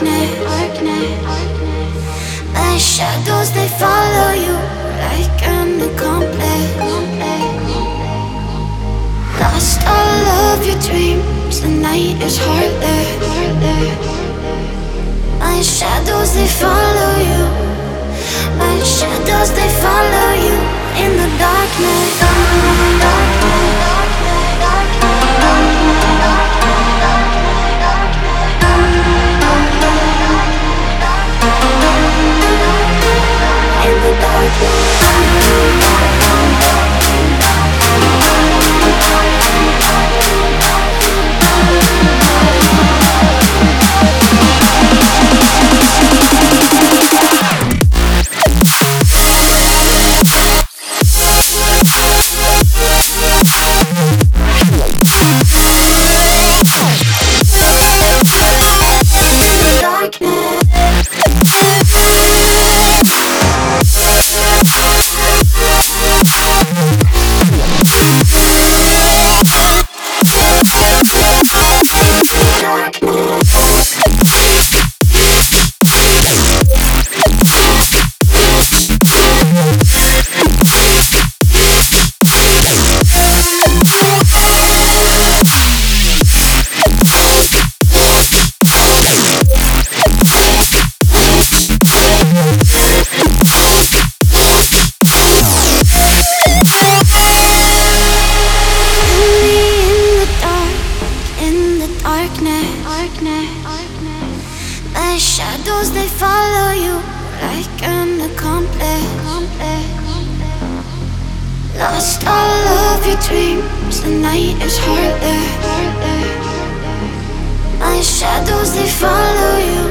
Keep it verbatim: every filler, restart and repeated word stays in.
darkness, my shadows they follow you like an accomplice. Lost all of your dreams, the night is heartless. My shadows they follow you, my shadows they follow you in the darkness. In the my shadows they follow you like an accomplice. Lost all of your dreams, the night is heartless. My shadows they follow you.